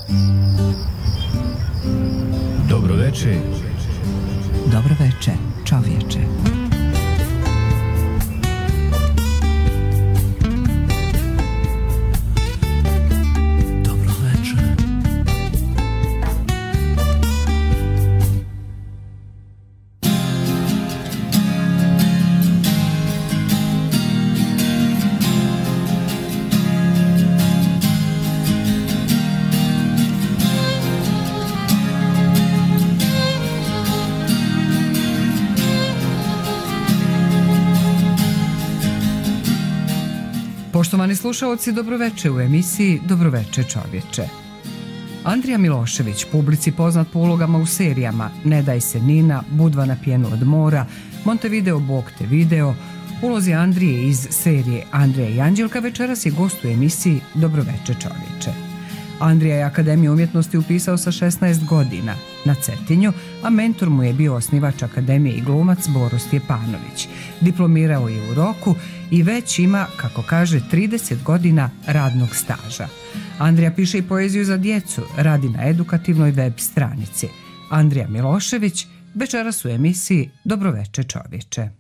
Dobroveče. Dobroveče, čovječe. Poštovani slušaoci, dobroveče u emisiji Dobroveče čovječe. Andrija Milošević, publici poznat po ulogama u serijama Ne daj se Nina, Budva na pjenu od mora, Montevideo Bog te video, ulozi Andrije iz serije Andrija i Anđelka, večeras je gost u emisiji Dobroveče čovječe. Andrija je Akademiju umjetnosti upisao sa 16 godina na Cetinju, a mentor mu je bio osnivač Akademije i glumac Boro Stjepanović. Diplomirao je u Roku i već ima, kako kaže, 30 godina radnog staža. Andrija piše i poeziju za djecu, radi na edukativnoj web stranici. Andrija Milošević, večeras u emisiji Dobroveče čovječe.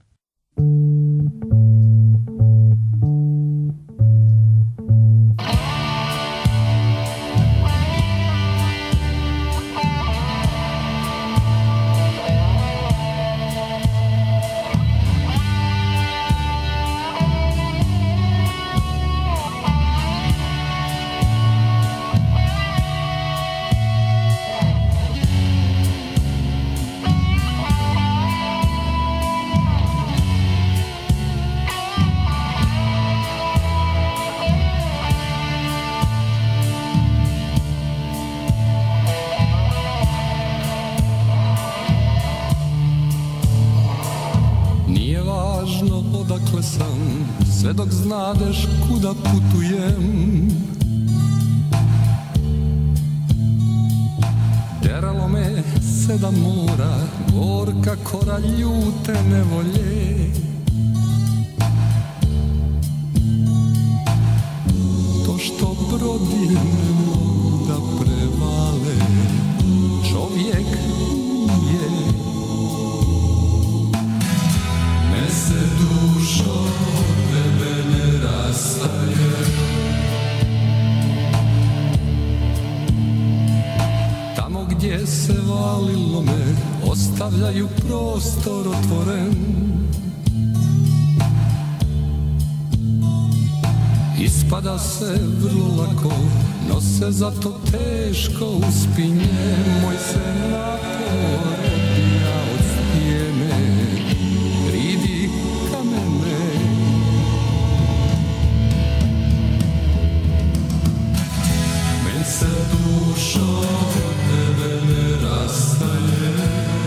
Sve dok znadeš kuda putujem, deralo me 7 mora, gorka kora ljute nevolje. To što brodi ne mogu da prevale, čovjek je. Me se dušo tebe ne rastaje, tamo gdje se valilo me ostavljaju prostor otvoren. Ispada se vrlo lako, no se zato teško uspinje. Moj se napor odbija od stijene, ridi kamene. Men se dušo tebe ne rastaje,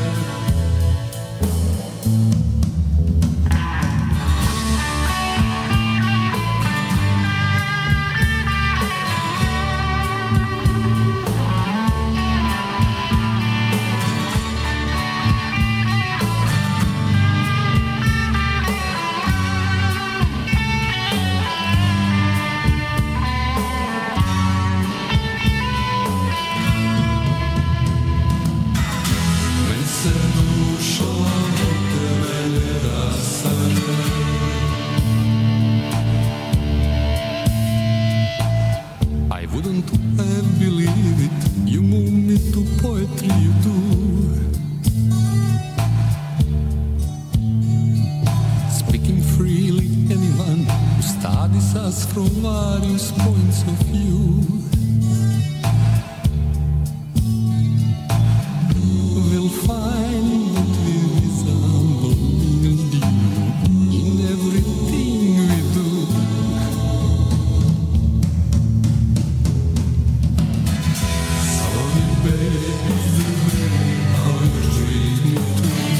from various points of view. We'll find that we resemble me and you in everything we do. Sorry baby, how you treat me too.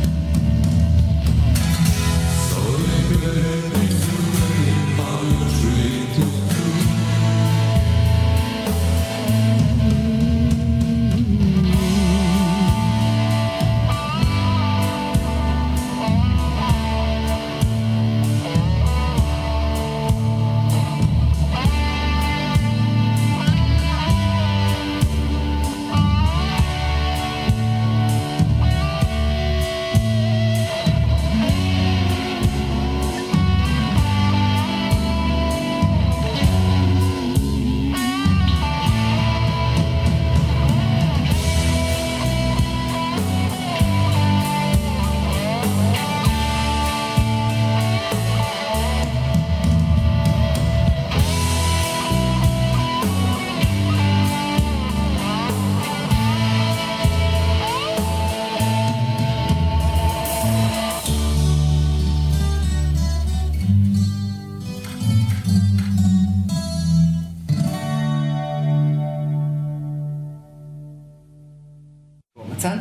Sorry baby, how you treat me.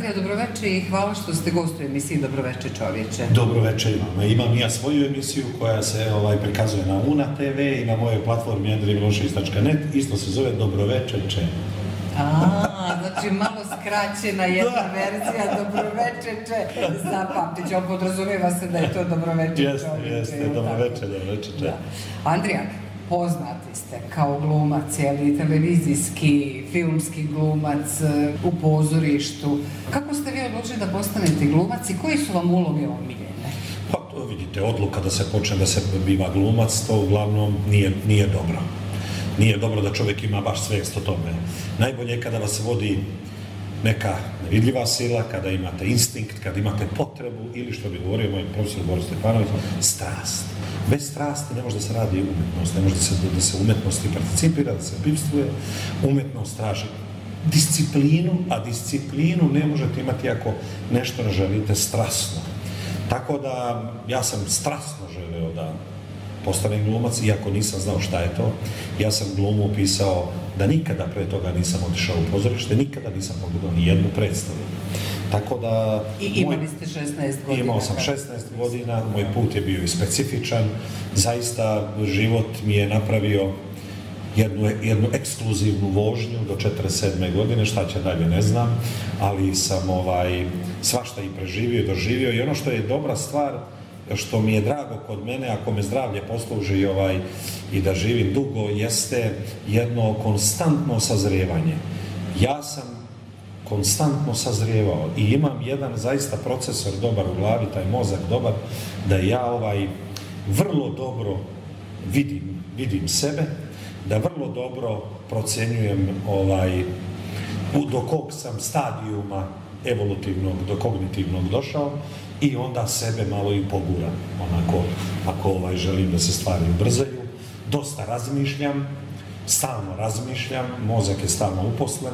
Andrija, dobroveče i hvala što ste gost u emisiji Dobroveče čovječe. Dobroveče imam ja svoju emisiju koja se prikazuje na Una TV i na mojoj platformi andrijamilošević.net, isto se zove Dobroveče. Znači malo skraćena jedna verzija Dobroveče. Zapamtit ću, podrazumijeva se da je to Dobroveče čovječe. Jeste, Dobroveče. Andrija, poznati ste kao glumac, televizijski, filmski glumac, u pozorištu. Kako ste vi odlučili da postanete glumac i koji su vam uloge omiljene? Pa to vidite, odluka da se počne da se biva glumac, to uglavnom nije dobro. Nije dobro da čovjek ima baš svijest o tome. Najbolje je kada vas vodi neka nevidljiva sila, kada imate instinkt, kada imate potrebu ili, što bi govorio moj profesor Boris Stefanović, strast. Bez strasti ne može da se radi umjetnost, ne može da se umjetnosti participira, da se pivstvuje. Umjetnost traži disciplinu, a disciplinu ne možete imati ako nešto ne želite strasno. Tako da ja sam strasno želeo da postanem glumac, iako nisam znao šta je to. Ja sam glumu upisao da nikada pre toga nisam otišao u pozorište, nikada nisam pogledao ni jednu predstavu. Tako da... I imali ste 16 godina. Imao sam 16 godina, moj put je bio i specifičan. Zaista život mi je napravio jednu ekskluzivnu vožnju do 47. godine, šta će dalje ne znam, ali sam svašta i preživio i doživio i ono što je dobra stvar, što mi je drago kod mene, ako me zdravlje posluži i da živim dugo, jeste jedno konstantno sazrijevanje. Ja sam konstantno sazrijevao i imam jedan zaista procesor dobar u glavi, taj mozak dobar, da ja vrlo dobro vidim sebe, da vrlo dobro procjenjujem do kog sam stadijuma evolutivnog, do kognitivnog došao i onda sebe malo i poguram, onako, ako želim da se stvari ubrzaju. Dosta razmišljam, stalno razmišljam, mozak je stalno uposlen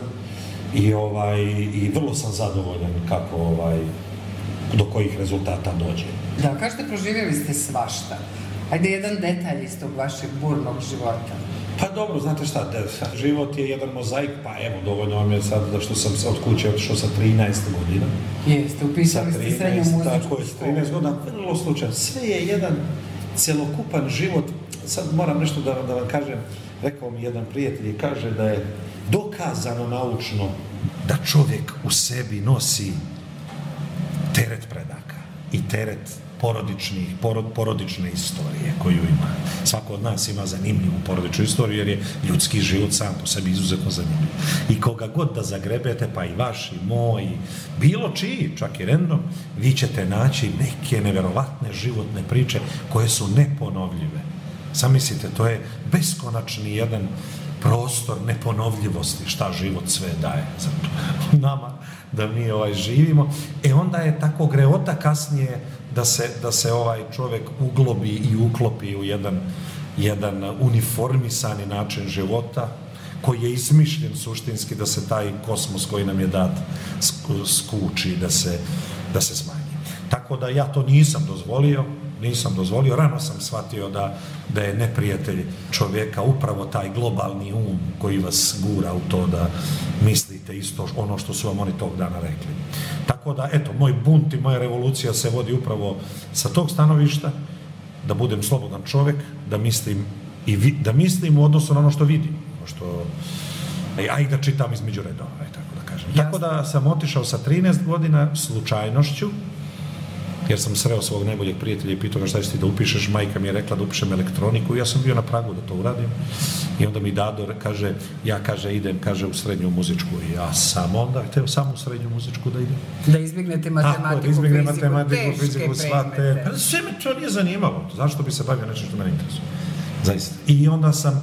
i vrlo sam zadovoljan kako, do kojih rezultata dođe. Da, kažete, proživjeli ste svašta. Ajde jedan detalj iz tog vašeg burnog života. Pa dobro, znate šta, život je jedan mozaik, pa evo, dovoljno vam je sad da što sam od kuće otišao sa 13 godina. Jeste, upisali ste srednju muzičku školu. Tako je, 13 godina, vrlo slučajno. Sve je jedan celokupan život. Sad moram nešto da vam kažem, rekao mi jedan prijatelj i kaže da je dokazano naučno da čovjek u sebi nosi teret predaka i teret porodične istorije koju ima. Svako od nas ima zanimljivu porodičnu istoriju jer je ljudski život sam po sebi izuzetno zanimljiv. I koga god da zagrebete, pa i vaš, i moj, i bilo čiji, čak i random, vi ćete naći neke neverovatne životne priče koje su neponovljive. Zamislite, to je beskonačni jedan prostor neponovljivosti šta život sve daje za nama, da mi živimo. Onda je tako greota kasnije da se čovjek uglobi i uklopi u jedan uniformisani način života koji je izmišljen suštinski da se taj kosmos koji nam je dat skuči, da se smanji. Tako da ja to nisam dozvolio, rano sam shvatio da je neprijatelj čovjeka upravo taj globalni um koji vas gura u to da mislite isto ono što su vam oni tog dana rekli. Tako da, eto, moj bunt i moja revolucija se vodi upravo sa tog stanovišta, da budem slobodan čovjek, da mislim u odnosu na ono što vidim, a i da čitam između redova, tako da kažem. Tako da sam otišao sa 13 godina slučajnošću, jer sam sreo svog najboljeg prijatelja i pitao ga šta ćeš ti da upišeš, majka mi je rekla da upišem elektroniku i ja sam bio na pragu da to uradim i onda mi Dado kaže, idem u srednju muzičku i ja sam onda hteo samo u srednju muzičku da idem. Da izbjegnete matematiku, fiziku, sve me to nije zanimalo, zašto bi se bavio nešto što mene interesuje, zaista. I onda sam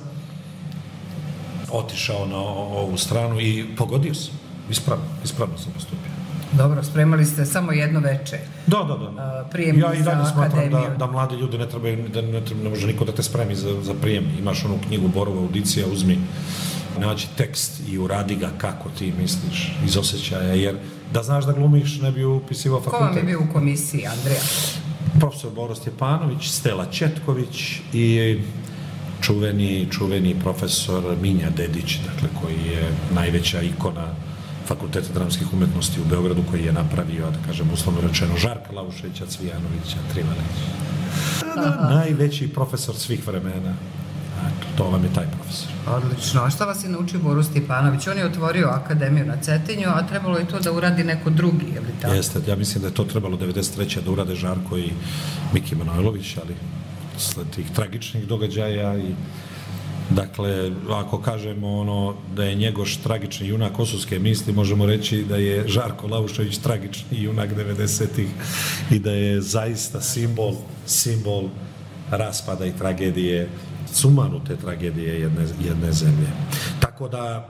otišao na ovu stranu i pogodio sam, ispravno sam postupio. Dobro, spremali ste samo jedno veče. Da. Prijemni za akademiju. Ja i dalje smatram da mladi ljudi ne može niko da te spremi za prijem. Imaš onu knjigu Borova audicija, uzmi, nađi tekst i uradi ga kako ti misliš iz osjećaja, jer da znaš da glumiš ne bi upisivao fakultet. Ko vam je bio u komisiji, Andrija? Profesor Boris Stefanović, Stela Četković i čuveni profesor Minja Dedić, dakle, koji je najveća ikona Fakulteta dramskih umetnosti u Beogradu, koji je napravio, da kažem, uslovno rečeno, Žarka Lauševića, Cvijanovića, Trivalića. Najveći profesor svih vremena. To vam je taj profesor. Odlično. A šta vas je naučio Boro Stjepanović? On je otvorio akademiju na Cetinju, a trebalo je to da uradi neko drugi, je li tako? Jeste, ja mislim da je to trebalo 93. da urade Žarko i Miki Manojlović, ali sled tih tragičnih događaja i dakle, ako kažemo da je Njegoš tragični junak Kosovske misli, možemo reći da je Žarko Laušević tragični junak 90-ih i da je zaista simbol raspada i tragedije, sumanute tragedije jedne zemlje. Tako da,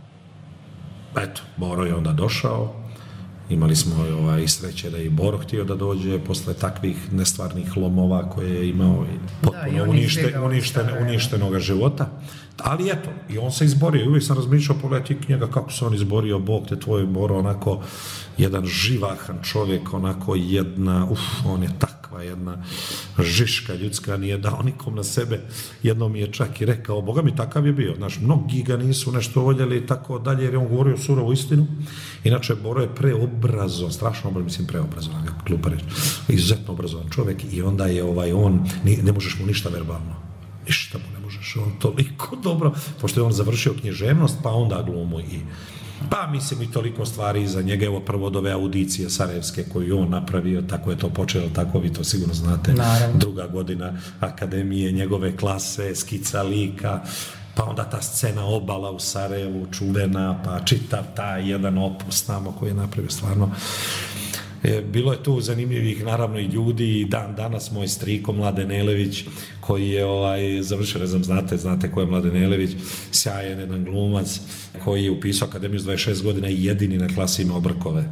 eto, Boro je onda došao, imali smo i sreće da je i Boro htio da dođe posle takvih nestvarnih lomova koje je imao i potpuno uništenoga života. Ali eto, i on se izborio i uvijek sam razmišljao, pogledaj njega kako se on izborio, Bog te tvoj Boro, onako jedan živahan čovjek, onako on je takva jedna žiška ljudska, nije dao nikom na sebe, jednom mi je čak i rekao, Boga mi takav je bio, znaš, mnogi ga nisu nešto voljeli i tako dalje, jer je on govorio surovu istinu. Inače, Boro je preobrazovan, strašno preobrazovan, glupa reč, izuzetno obrazovan čovjek i onda je on, ne možeš mu ništa verbalno. Ništa mu ne možeš, on toliko dobro, pošto je on završio književnost, pa onda glumu pa mislim i toliko stvari iza njega, evo prvo od ove audicije sarajevske koju on napravio, tako je to počelo, tako vi to sigurno znate, naravno. 2. godina akademije, njegove klase, skica lika, pa onda ta scena Obala u Sarajevu, čuvena, pa čitav taj jedan opus tamo koji je napravio stvarno. Bilo je tu zanimljivih, naravno, i ljudi, i danas moj striko Mladen Elević, koji je završio, ne znam, znate ko je Mladen Elević, sjajan jedan glumac, koji je upisao akademiju s 26 godina i jedini na klasi ima obrkove.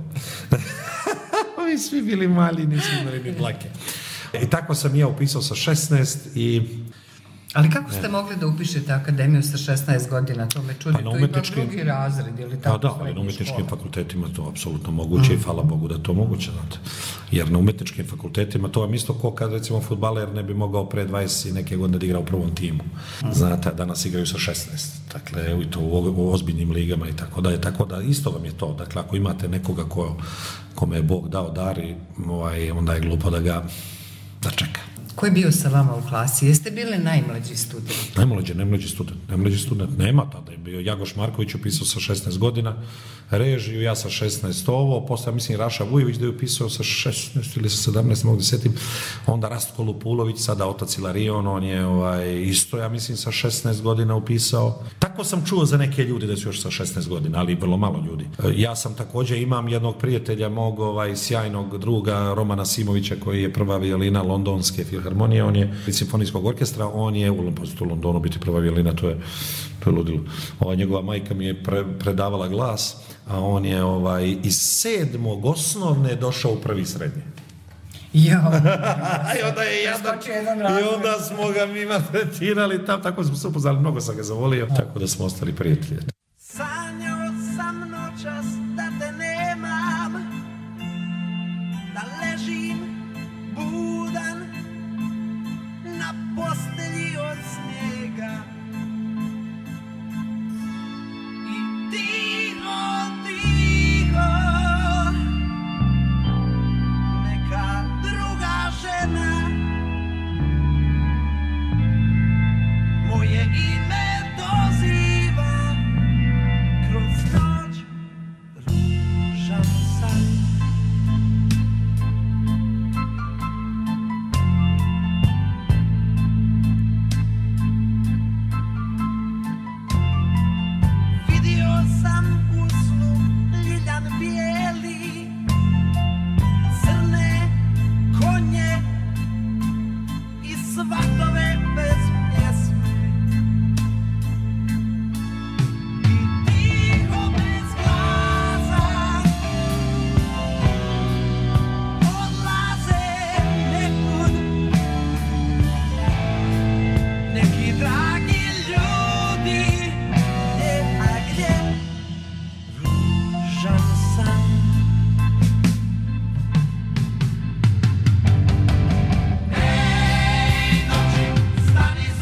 Ovi svi bili mali, nisu imali ni dlake. I tako sam ja upisao sa 16 i... Ali kako ste mogli da upišete akademiju sa 16 godina? To me čudi, to ima drugi razred, ili tako? Da, ali na umetničkim fakultetima to apsolutno moguće i hvala Bogu da je to moguće, znate. Jer na umetničkim fakultetima to vam isto ko kad, recimo, fudbaler ne bi mogao pre 20 i neke godine da igra u prvom timu. Znate, danas igraju sa 16. Dakle, i to u ozbiljnim ligama i tako da. Tako da isto vam je to. Dakle, ako imate nekoga kome je Bog dao dar, onda je glupo da ga čeka. Ko je bio sa vama u klasi? Jeste bili najmlađi student? Najmlađi student nema, tada je bio Jagoš Marković, upisao sa 16 godina režiju, ja sa 16 ovo, posle, mislim, Raša Vujović da je upisao sa 16 ili sa 17, mogu da setim, onda Rastko Lupulović, sada otac Ilarion, on je isto, ja mislim, sa 16 godina upisao. Tako sam čuo za neke ljudi da su još sa 16 godina, ali vrlo malo ljudi. Ja sam također, imam jednog prijatelja mog sjajnog druga Romana Simovića, koji je prva violina Londonske filharmonije, on je iz simfonijskog orkestra, on je u Londonu biti prva violina, to je ludilo. Njegova majka mi je predavala glas, a on je iz 7. osnovne došao u 1. srednje. I onda smo ga mi maltretirali tam, tako smo se upoznali, mnogo sam ga zavolio, tako da smo ostali prijatelji. Sanjao sam noćas da te nemam, da ležim budan na postelji od snijega i tiho neka druga žena moje ime doziva kroz noć ružan san. Vidio sam u snu ljiljan bijeli, crne konje i svatove bez pjesme i tiho bez glasa odlaze nekud neki dragi ljudi, gdje ružan san. Ej, noći, stani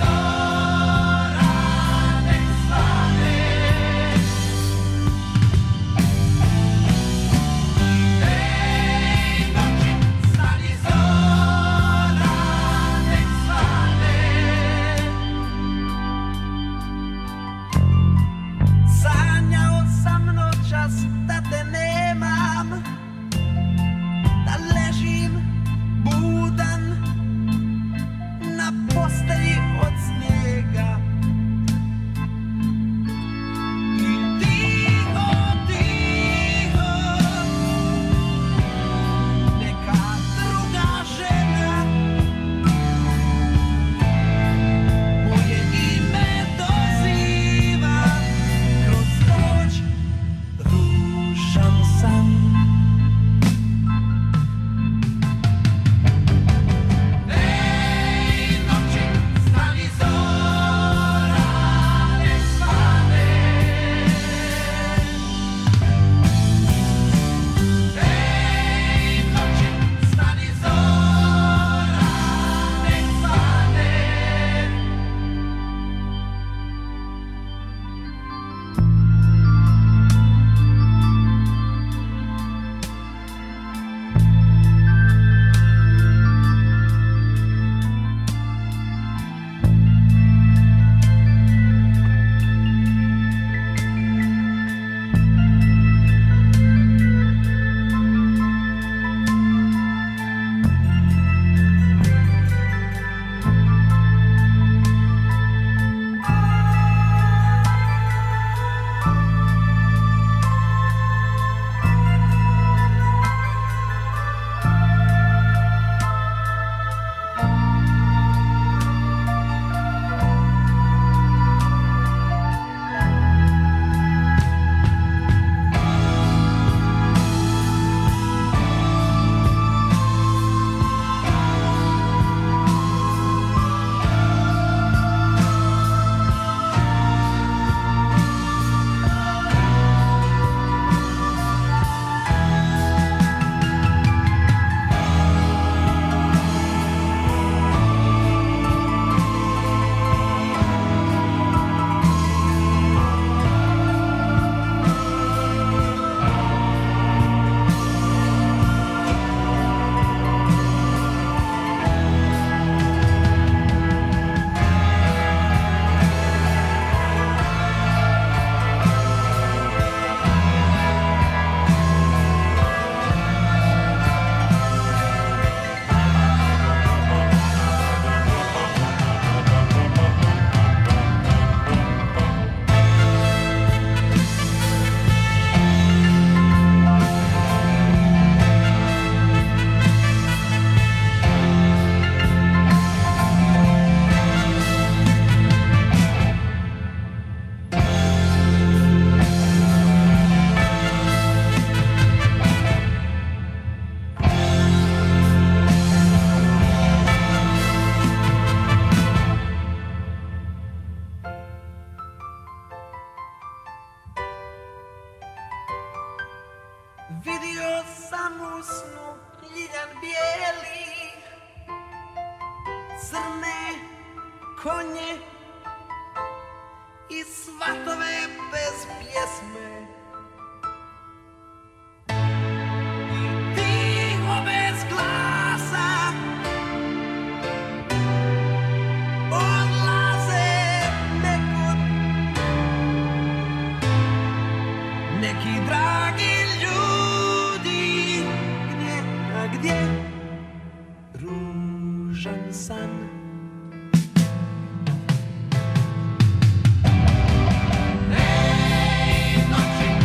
postelji od snijega. I tiho, tiho, neka druga žena moje ime doziva kroz noć, ružan san. Ej, noći, stani zora, nek svane. Ej, noći, stani zora, nek svane. Vidio sam u snu ljiljan bijeli, crne konje i svatove bez pjesme. I tiho bez glasa odlaze nekud neki dragi ljudi. Gdje, a gdje ružan san? Ej, noći,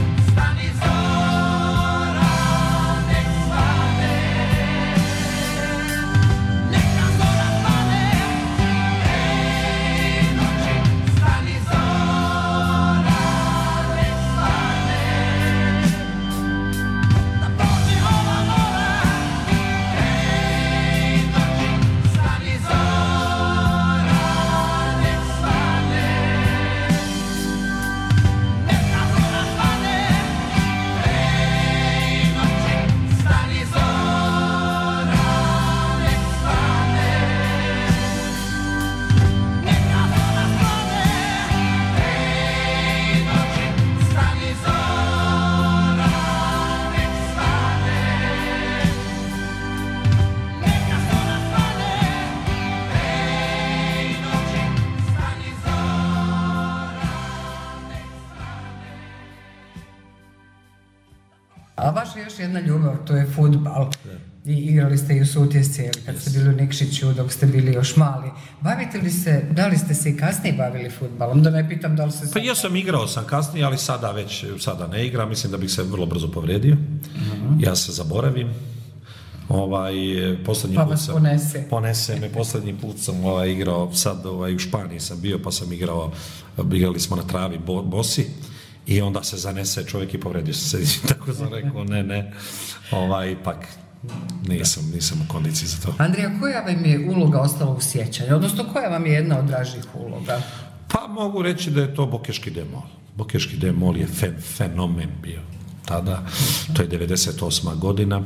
vaša još jedna ljubav, to je fudbal. I igrali ste i u Sutjesci, kad ste bili u Nikšiću, dok ste bili još mali. Bavite li se, da li ste se i kasnije bavili fudbalom? Da ne pitam da li se... Pa ja sam igrao kasnije, ali sada ne igram, mislim da bih se vrlo brzo povrijedio. Ja se zaboravim. Posljednji Pa put vas sam, ponese me, posljednji put sam igrao, sad u Španiji sam bio, pa sam igrali smo na travi bosi i onda se zanese čovjek i povredio se, tako sam rekao, ne, ipak nisam u kondiciji za to. Andrija, koja vam je uloga ostala u sjećanju, odnosno koja vam je jedna od dražih uloga? Pa mogu reći da je to Bokeški demol. Bokeški demol je fenomen bio tada, to je 98. godina.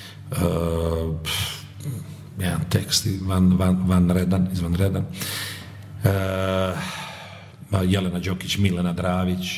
Jedan tekst izvanredan. Jelena Đokić, Milena Dravić,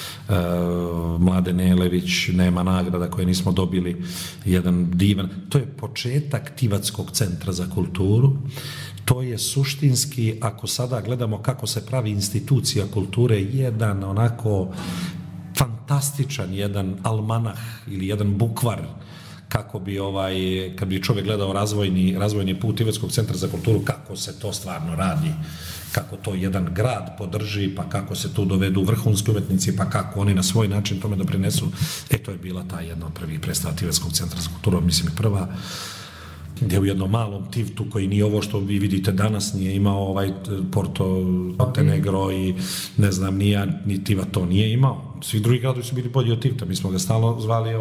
Mladen Elević, nema nagrada koje nismo dobili, jedan divan, to je početak Tivatskog centra za kulturu. To je suštinski, ako sada gledamo kako se pravi institucija kulture, jedan onako fantastičan, jedan almanah ili jedan bukvar, kako bi kad bi čovjek gledao razvojni put Tivatskog centra za kulturu, kako se to stvarno radi, kako to jedan grad podrži, pa kako se tu dovedu vrhunski umjetnici, pa kako oni na svoj način tome doprinesu. To je bila ta jedna od prvih predstava Tivatskog centra za kulturu, mislim i prva, gdje u jednom malom Tivtu, koji nije ovo što vi vidite danas, nije imao Porto Montenegro i ne znam, ni Tivat to nije imao. Svi drugi gradovi su bili bolji od Tivta, mi smo ga stalno zvali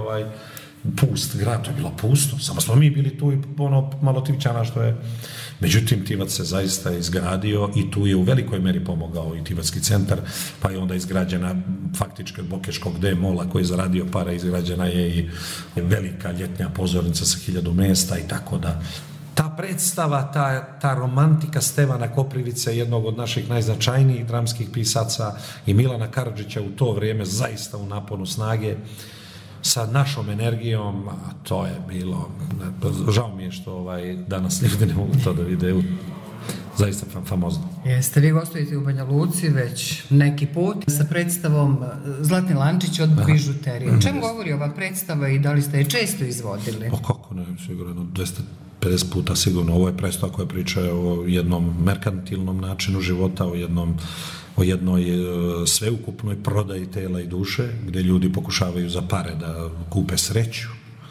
pust grad, to je bilo pusto, samo smo mi bili tu i malo Tivčana što je. Međutim, Tivac se zaista izgradio i tu je u velikoj meri pomogao i Tivatski centar, pa je onda izgrađena faktički od Bokeškog demola koji je zaradio para, izgrađena je i velika ljetnja pozornica sa 1000 mjesta i tako da. Ta predstava, ta romantika Stevana Koprivice, jednog od naših najznačajnijih dramskih pisaca, i Milana Karadžića u to vrijeme zaista u naponu snage, sa našom energijom, a to je bilo, žao mi je što danas ljudi ne mogu to da vide, zaista famozno. Jeste, vi gostujete u Banja Luci već neki put sa predstavom Zlatni lančić od bižuterije. O čemu govori ova predstava i da li ste je često izvodili? Kako ne, sigurno, 250 puta sigurno. Ovo je predstava koja priča o jednom merkantilnom načinu života, o jednoj sveukupnoj prodaji tela i duše, gdje ljudi pokušavaju za pare da kupe sreću,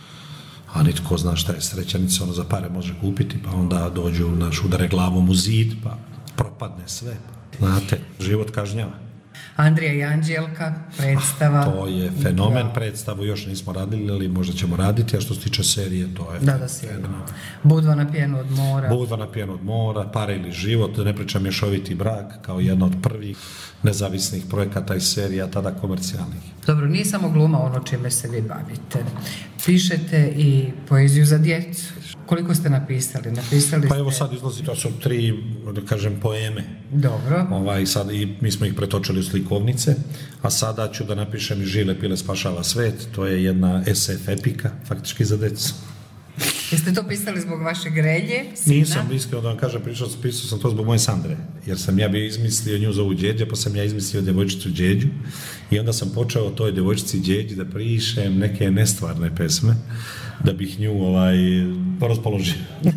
a nitko zna šta je sreća, niti se ono za pare može kupiti, pa onda dođu, udare glavom u zid, pa propadne sve. Znate, život kažnjava. Andrija i Anđelka, predstava. To je fenomen, predstavu još nismo radili, ali možda ćemo raditi, a što se tiče serije, to je fenomen. Budva na pjenu od mora. Budva na pjenu od mora, Pare ili život, da ne pričam Mješoviti brak, kao jedna od prvih nezavisnih projekata iz serija, tada komercijalnih. Dobro, nije samo gluma ono čime se vi bavite. Pišete i poeziju za djecu. Koliko ste napisali? Pa evo sad izlazi, to su 3, da kažem, poeme. Dobro. Sad i mi smo ih pretočili u slikovnice, a sada ću da napišem i Žile pile spašava svet, to je jedna SF epika, faktički za djecu. Jeste to pisali zbog vaše grelje, sina? Nisam, iskreno da vam kažem, pisao sam to zbog moje Sandre, jer sam ja bio izmislio nju zovu Đeđa, pa sam ja izmislio djevojčicu Đeđu i onda sam počeo o toj djevojčici Đeđi da pišem neke nestvarne pesme, da bih nju raspoložio.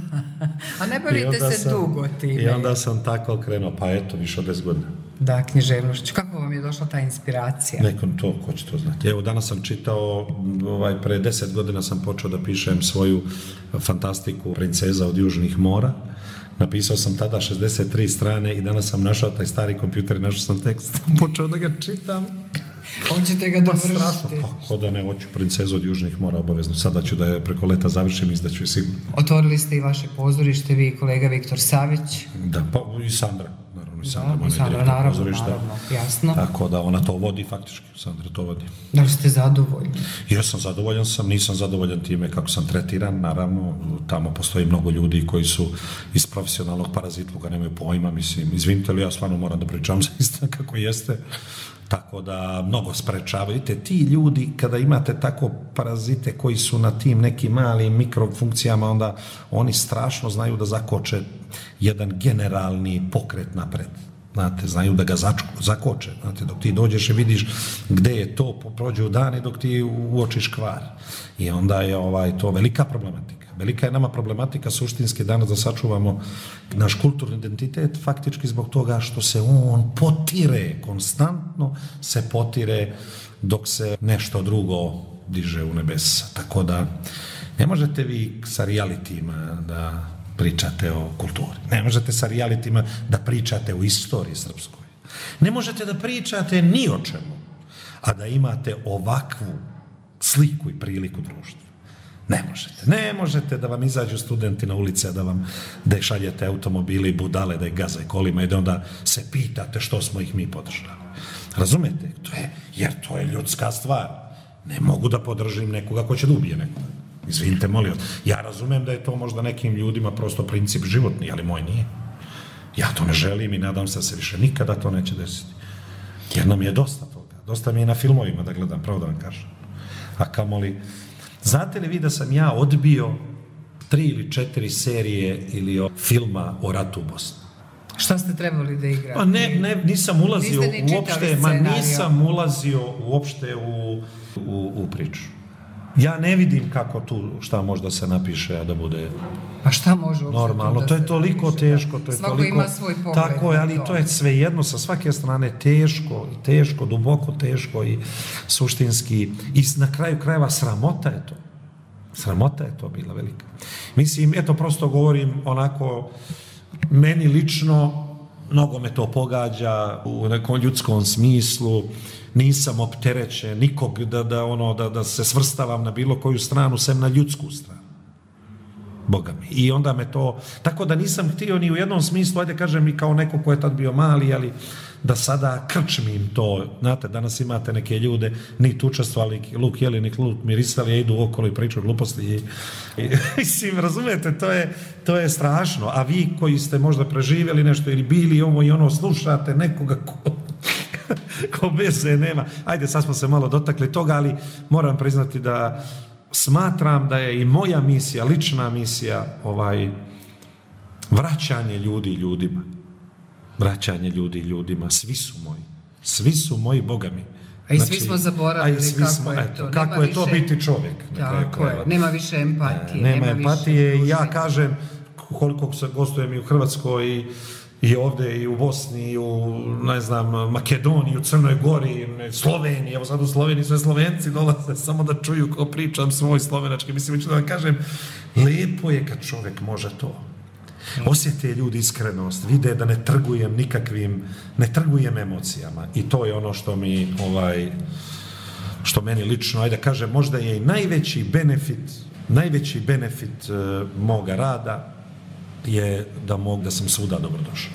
A ne bavite se dugo time? I onda sam tako krenuo, pa eto, više od 10 godina. Da, književnošću. Kako vam je došla ta inspiracija? Nekom to, ko će to znati. Evo, danas sam čitao, pre 10 godina sam počeo da pišem svoju fantastiku Princeza od južnih mora. Napisao sam tada 63 strane i danas sam našao taj stari kompjuter i našao sam tekst. Počeo da ga čitam. Hoćete ga dovršiti? Kako da ne, hoću Princezu od južnih mora obavezno. Sada ću da je preko leta završim i izdaću je sigurno. Otvorili ste i vaše pozorište, vi i kolega Viktor Savić. Da, pa i Sandra. Naravno, jasno. Tako da ona to vodi faktički, Sandra to vodi. Da li ste zadovoljni? Ja sam zadovoljan, nisam zadovoljan time kako sam tretiran, naravno, tamo postoji mnogo ljudi koji su iz profesionalnog parazitluka, nemaju pojma, mislim, izvinite li, ja stvarno moram da pričam zaista kako jeste, tako da mnogo sprečavaju. Vidite, ti ljudi, kada imate tako parazite koji su na tim nekim malim mikrofunkcijama, onda oni strašno znaju da zakoče jedan generalni pokret napred. Znate, znaju da ga zakoče. Znate, dok ti dođeš i vidiš gde je to, prođu dani dok ti uočiš kvar. I onda je to velika problematika. Velika je nama problematika suštinski danas da sačuvamo naš kulturni identitet faktički zbog toga što se on potire, konstantno se potire dok se nešto drugo diže u nebesa. Tako da ne možete vi sa realitima da pričate o kulturi. Ne možete sa realitima da pričate o istoriji srpskoj. Ne možete da pričate ni o čemu, a da imate ovakvu sliku i priliku društva. Ne možete. Ne možete da vam izađu studenti na ulice, da šaljete automobili i budale, da ih gazaju kolima i da onda se pitate što smo ih mi podržali. Razumete? Jer to je ljudska stvar. Ne mogu da podržim nekoga ko će da ubije nekoga. Izvinite, molim vas. Ja razumem da je to možda nekim ljudima prosto princip životni, ali moj nije. Ja to ne želim i nadam se da se više nikada to neće desiti. Jer nam je dosta toga. Dosta mi je na filmovima da gledam, pravo da vam kažem. A kamoli... Znate li vi da sam ja odbio 3 ili 4 serije ili filma o ratu u Bosni? Šta ste trebali da igrate? Pa nisam ulazio uopšte u priču. Ja ne vidim kako tu šta može da se napiše, a da bude pa šta može normalno. To je toliko teško. Svako ima svoj pogled. Tako je, ali to je svejedno sa svake strane teško, duboko teško i suštinski. I na kraju krajeva sramota je to. Sramota je to bila velika. Mislim, eto prosto govorim onako, meni lično mnogo me to pogađa u nekom ljudskom smislu, nisam opterećen nikog da se svrstavam na bilo koju stranu, sem na ljudsku stranu. Boga mi. I onda me to... Tako da nisam htio ni u jednom smislu, ajde kažem i kao neko ko je tad bio mali, ali da sada krčmim to. Znate, danas imate neke ljude, niti učestvovali, luk jeli, niti luk mirisali, a idu okolo i pričaju gluposti. Mislim, razumete, to je strašno. A vi koji ste možda preživjeli nešto ili bili ovo i ono, slušate nekoga ko veze nema. Ajde, sad smo se malo dotakli toga, ali moram priznati da smatram da je i moja misija, lična misija, vraćanje ljudi ljudima. Vraćanje ljudi ljudima. Svi su moji, Boga mi. A i svi smo zaboravili kako je to biti čovjek. Tako je, nema više empatije. Nema empatije. Ja kažem, koliko se gostujem i u Hrvatskoj i ovdje i u Bosni i u, ne znam, Makedoniji, u Crnoj Gori, Sloveniji, evo sad u Sloveniji sve Slovenci dolaze samo da čuju ko pričam svoj slovenački. Mislim, hoću da vam kažem, lepo je kad čovjek može to. Osjete ljudi iskrenost, vide da ne trgujem emocijama i to je ono što mi, što meni lično, ajde kažem, možda je i najveći benefit moga rada je da sam svuda dobrodošao.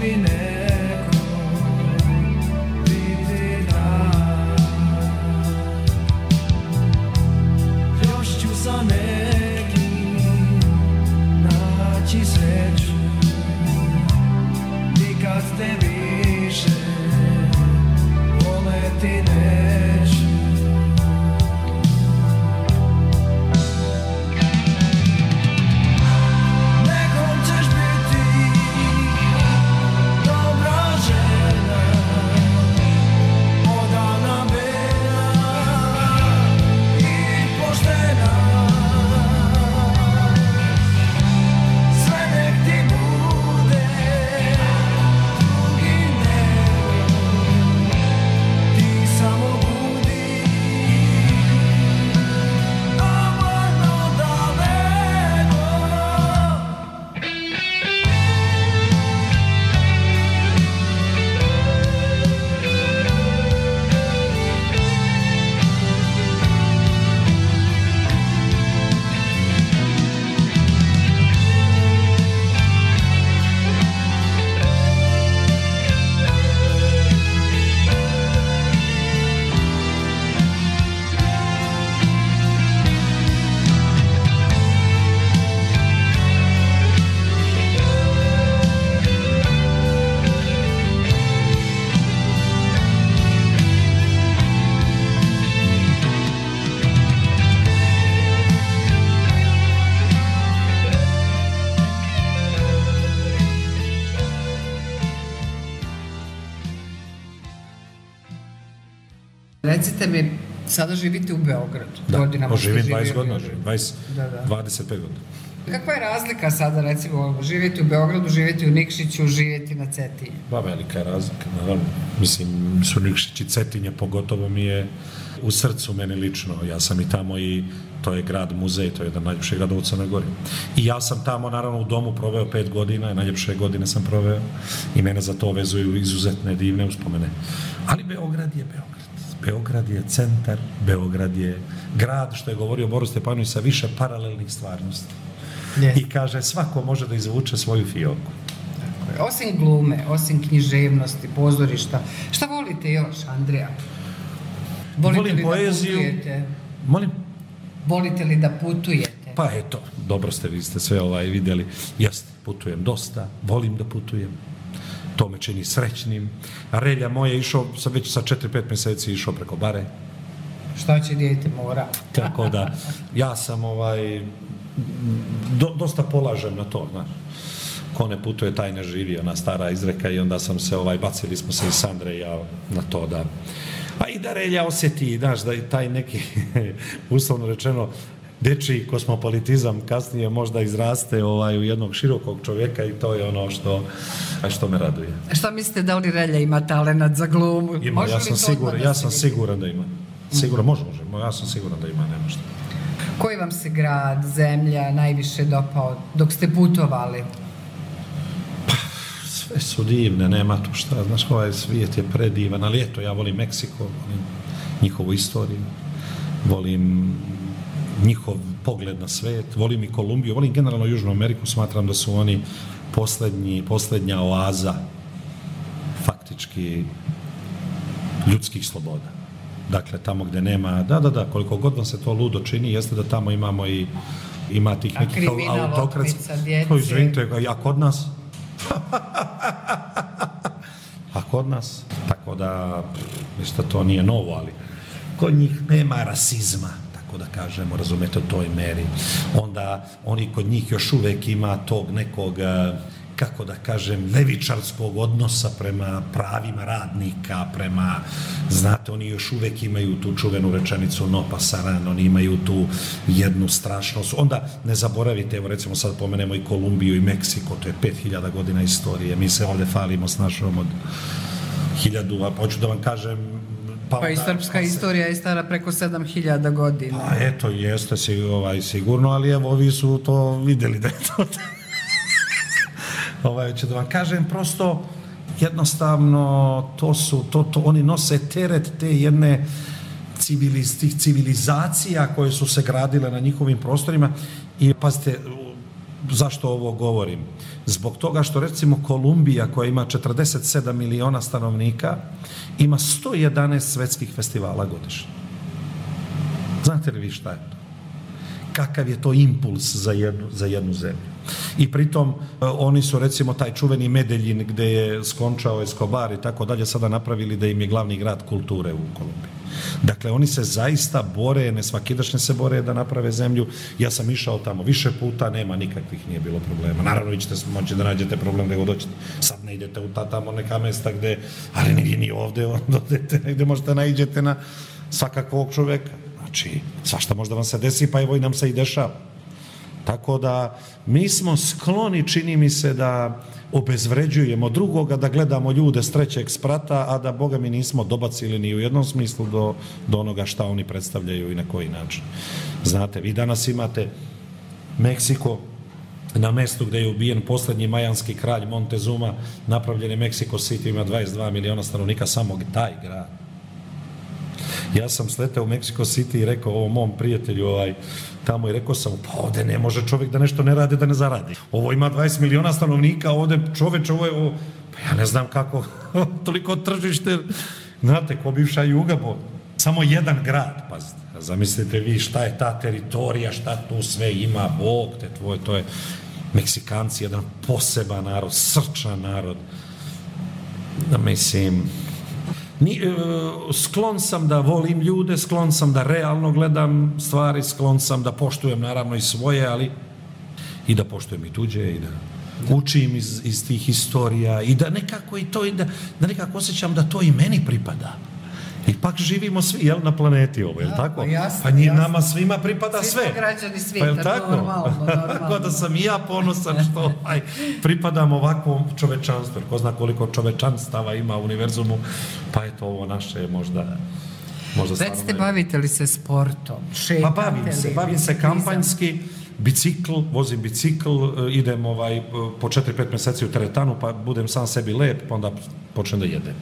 bi neko biti dan. Još ću sa nekim naći sreću, nikad te više voleti neću. Nekom ćeš biti dobra žena, odana, bela i poštena. Sve nek ti bude drugi nego, ti samo budi dovoljno daleko. Recite mi, sada živite u Beogradu. Godinama ste živim živjeli 20 u godina, Beogradu. živim Da. 25 godina. Kakva je razlika sada, recimo, živjeti u Beogradu, živjeti u Nikšiću, živjeti na Cetinju? Pa velika je razlika, naravno. Mislim, su Nikšić i Cetinje, pogotovo mi je u srcu meni lično. Ja sam i tamo i to je grad muzej, to je jedan najljepši grad u Crnoj Gori. I ja sam tamo, naravno, u domu proveo 5 godina, i najljepše godine sam proveo i mene za to vezuju izuzetne, divne uspomene. Ali Beograd je Beograd. Beograd je centar, Beograd je grad, što je govorio Boris Stepanović, sa više paralelnih stvarnosti. Yes. I kaže, svako može da izvuče svoju fioku. Osim glume, osim književnosti, pozorišta, šta volite još, Andrija? Volite Volim li poeziju. Da putujete? Molim? Volite li da putujete? Pa eto, dobro ste, vi ste sve vidjeli. Jeste, putujem dosta, volim da putujem. To me čini srećnim. A Relja moje išao, sam već sa 4-5 mjeseci išao preko Bare. Šta će dijete mora? Tako da, ja sam dosta polažem na to, znaš. Ko ne putuje, taj ne živi, ona stara izreka, i onda sam se, bacili smo se i Sandre i ja na to da... A i da Relja osjeti, znaš, da i taj neki, uslovno rečeno, dečiji kosmopolitizam kasnije možda izraste u jednog širokog čovjeka, i to je ono što me raduje. Šta mislite, da li Relja ima talenat za glumu? Ima, Može ja li sam to odmah da se vidi? siguran da ima. Sigurno, može, ja sam siguran da ima, nema što. Koji vam se grad, zemlja najviše dopao dok ste putovali? Sve su divne, nema tu šta, znaš, ovaj svijet je predivan, ali eto, ja volim Meksiko, volim njihovu istoriju, volim njihov pogled na svijet, volim i Kolumbiju, volim generalno Južnu Ameriku, smatram da su oni posljednja oaza faktički ljudskih sloboda. Dakle, tamo gdje nema, da, koliko god vam se to ludo čini, jeste da tamo imamo i ima tih nekih autokratskih. Izvinite, a kod nas? A kod nas? Tako da, ništa to nije novo, ali kod njih nema rasizma, tako da kažemo, razumete, u toj meri. Onda oni kod njih još uvijek ima tog nekog, kako da kažem, levičarskog odnosa prema pravima radnika, prema, znate, oni još uvijek imaju tu čuvenu rečenicu no pasaran, oni imaju tu jednu strašnost. Onda ne zaboravite, evo recimo sad pomenemo i Kolumbiju i Meksiko, to je 5000 godina istorije, mi se ovdje falimo s našom od 1000, a hoću da vam kažem, pa i srpska istorija je stara preko 7000 godina. Pa eto, jeste sigurno, ali evo, ovi su to vidjeli da je to... Hoću da vam kažem, prosto, jednostavno, oni nose teret te jedne civilizacija koje su se gradile na njihovim prostorima i, pazite, Zašto ovo govorim? Zbog toga što recimo Kolumbija koja ima 47 miliona stanovnika ima 111 svetskih festivala godišnje. Znate li vi šta je to? Kakav je to impuls za jednu zemlju? I pritom oni su recimo taj čuveni Medellin gdje je skončao Escobar i tako dalje sada napravili da im je glavni grad kulture u Kolumbiji. Dakle, oni se zaista bore, nesvakidašnje se bore da naprave zemlju. Ja sam išao tamo više puta, nema nikakvih, nije bilo problema. Naravno, vi ćete moći da nađete problem gdje god doćete. Sad ne idete u tamo neka mesta gdje, ali ni ovdje, odete negdje možete naiđete na svakakvog čovjeka. Znači, svašta možda vam se desi, pa evo i nam se i dešava. Tako da mi smo skloni, čini mi se, da obezvređujemo drugoga, da gledamo ljude s trećeg sprata, a da Boga mi nismo dobacili ni u jednom smislu do onoga šta oni predstavljaju i na koji način. Znate, vi danas imate Meksiko, na mjestu gdje je ubijen posljednji majanski kralj Montezuma, napravljen je Mexico City, ima 22 miliona stanovnika, samo taj grad. Ja sam sletao u Mexico City i rekao ovom mom prijatelju tamo i rekao sam, pa ovdje ne može čovjek da nešto ne radi, da ne zaradi. Ovo ima 20 miliona stanovnika, ovdje čoveč, pa ja ne znam kako, toliko tržište, znate, ko bivša Juga, samo jedan grad, pazite. Zamislite vi šta je ta teritorija, šta tu sve ima, Bog te tvoj, to je Meksikanci, jedan poseban narod, srčan narod. Mislim, sklon sam da volim ljude, sklon sam da realno gledam stvari, sklon sam da poštujem naravno i svoje, ali i da poštujem i tuđe i da učim iz tih historija i da nekako i to, i da nekako osjećam da to i meni pripada. Ipak živimo svi, jel, na planeti ovo, jel tako? Pa nama svima pripada sve. Svi smo građani svijeta, pa, normalno. Tako da sam i ja ponosan što pripadam ovakvom čovečanstvu. Ko zna koliko čovečanstava ima u univerzumu, pa eto ovo naše možda Recite, bavite li se sportom? Pa bavim se kampanjski, vozim bicikl, idem po 4-5 mjeseci u teretanu, pa budem sam sebi lep, pa onda počnem da jedem.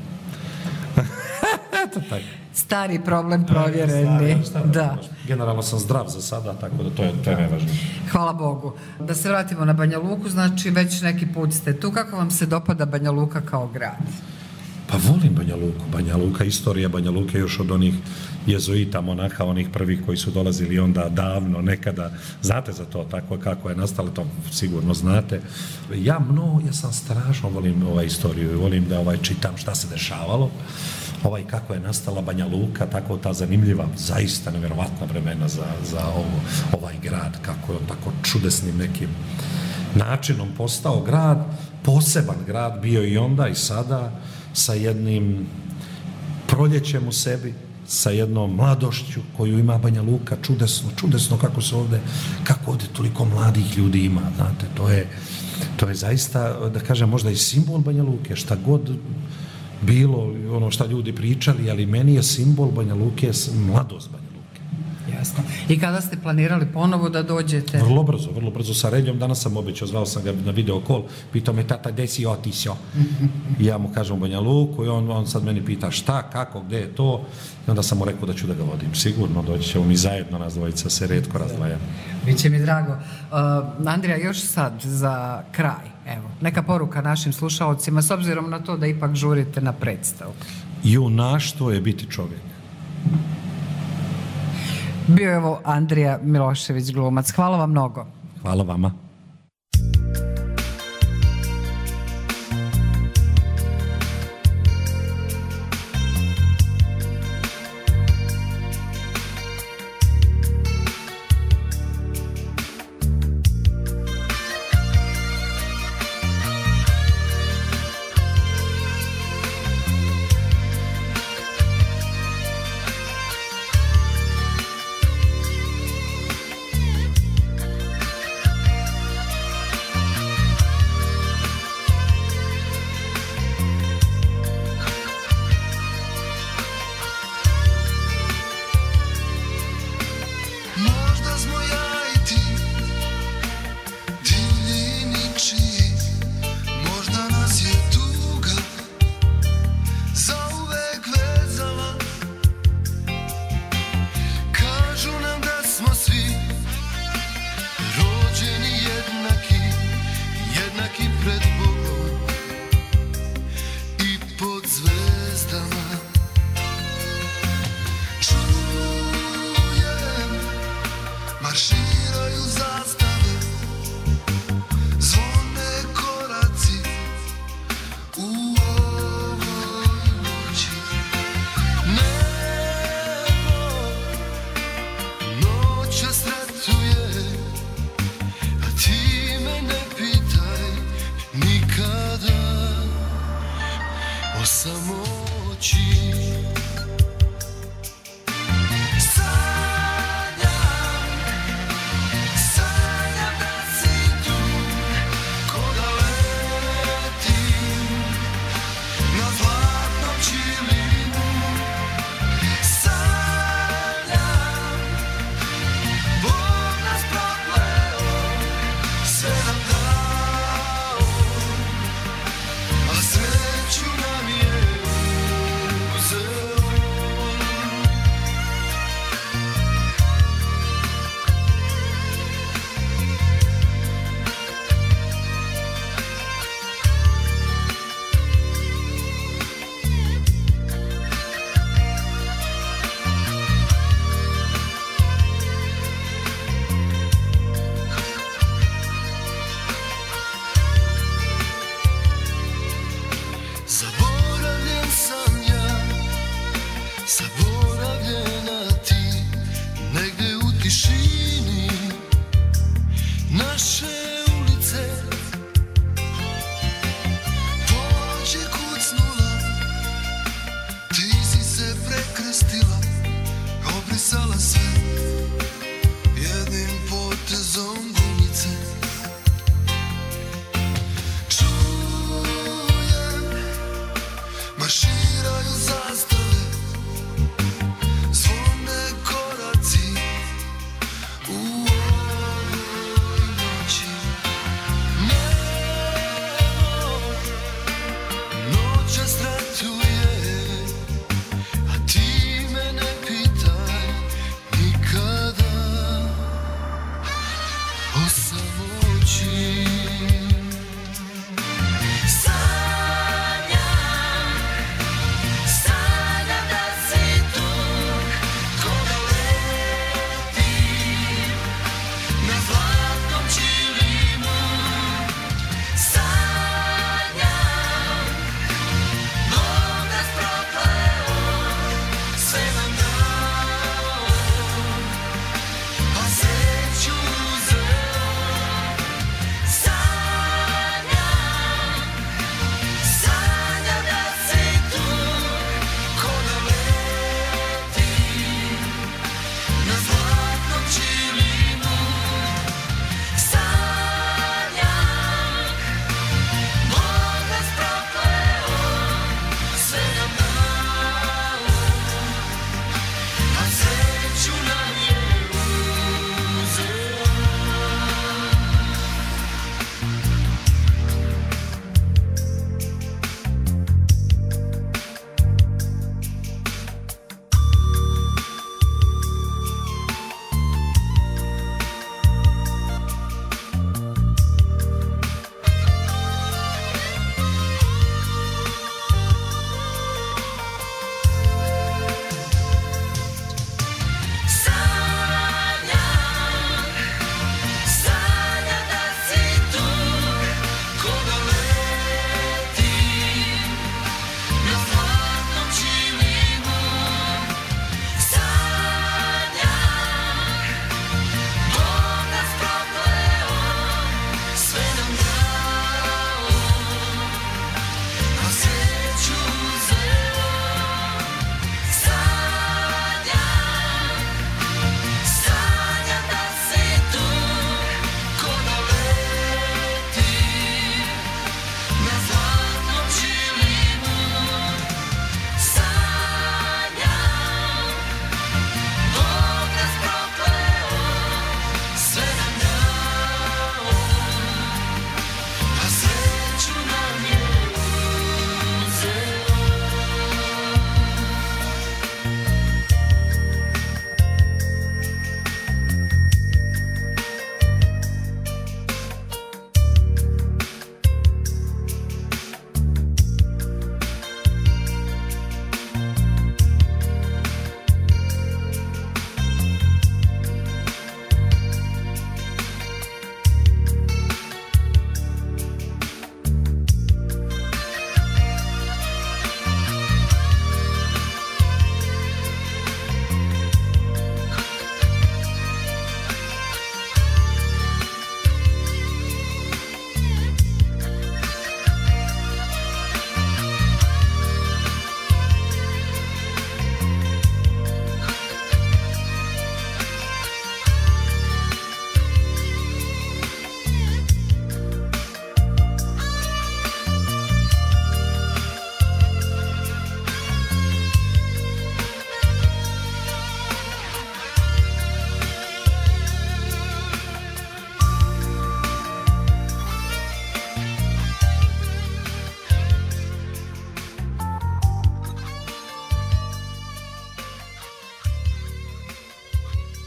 Stari problem provjereni. Da. Generalno sam zdrav za sada, tako da to je najvažnije. Hvala Bogu. Da se vratimo na Banja Luku, znači već neki put ste tu. Kako vam se dopada Banja Luka kao grad? Pa volim Banja Luku. Banja Luka, istorija Banja Luke još od onih jezuita, monaha, onih prvih koji su dolazili onda davno, nekada. Znate za to, tako kako je nastalo, to sigurno znate. Ja sam strašno volim istoriju i volim da čitam šta se dešavalo. Kako je nastala Banja Luka, tako ta zanimljiva, zaista nevjerovatna vremena za ovaj grad, kako je on tako čudesnim nekim načinom postao grad, poseban grad bio i onda i sada, sa jednim proljećem u sebi, sa jednom mladošću koju ima Banja Luka, čudesno kako ovdje toliko mladih ljudi ima, znate, to je zaista, da kažem, možda i simbol Banja Luke, šta god bilo, ono šta ljudi pričali, ali meni je simbol Banja Luke mladost Banja Luke. Jasno. I kada ste planirali ponovo da dođete? Vrlo brzo sa Reljom, danas sam obećao, zvao sam ga na video call, pitao me tata, gde si otišao? I ja mu kažem Banja Luku i on sad meni pita šta, kako, gde je to, i onda sam mu rekao da ću da ga vodim. Sigurno doći ćemo mi zajedno, nas dvojica se retko razdvajamo. Biće mi drago. Andrija, još sad za kraj, evo, neka poruka našim slušalcima, s obzirom na to da ipak žurite na predstavu. Junaštvo je biti čovjek. Bio je ovo Andrija Milošević, glumac. Hvala vam mnogo. Hvala vama. Ti me ne pitaj nikada o samoći. Sanjam da si tu, ko da letim na zlatnom ćilimu. Sanjam, Bog nas prokleo, sve nam dao, a sreću nam je uzeo.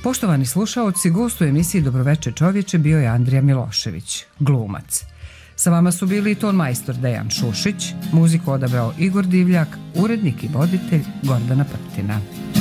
Poštovani slušaoci, gost u emisiji Dobroveče čovječe bio je Andrija Milošević, glumac. Sa vama su bili ton majstor Dejan Šušić, muziku odabrao Igor Divljak, urednik i voditelj Gordana Prtina.